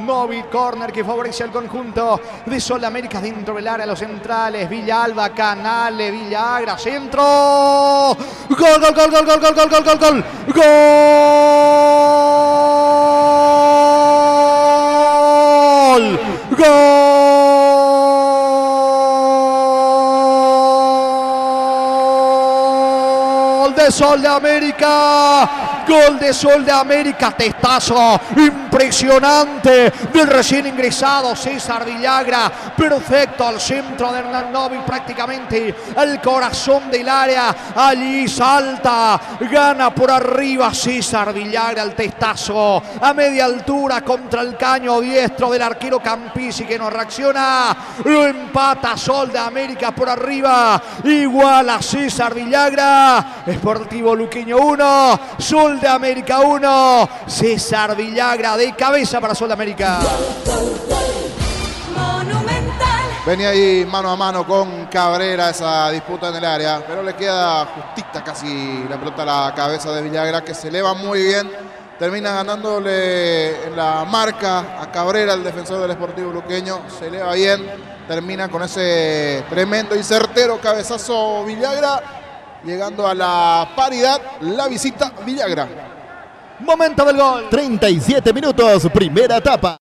Novi, córner que favorece al conjunto de Sol de América dentro del área, los centrales, Villalba, Canale, Villagra, centro. Gol, gol, gol, gol, gol, gol, gol, gol, gol, gol. Gol. Gol de Sol de América. Gol de Sol de América, testazo impresionante del recién ingresado César Villagra, perfecto al centro de Hernán Novi, prácticamente al corazón del área, allí salta, gana por arriba César Villagra, el testazo a media altura contra el caño diestro del arquero Campisi que no reacciona, lo empata Sol de América por arriba, igual a César Villagra. Sportivo Luqueño 1, Sol de América 1, César Villagra de cabeza para Sol de América. Venía ahí mano a mano con Cabrera esa disputa en el área, pero le queda justita casi la pelota a la cabeza de Villagra, que se eleva muy bien, termina ganándole en la marca a Cabrera, el defensor del Sportivo Luqueño, se eleva bien, termina con ese tremendo y certero cabezazo Villagra, llegando a la paridad, la visita Villagra. Momento del gol. 37 minutos, primera etapa.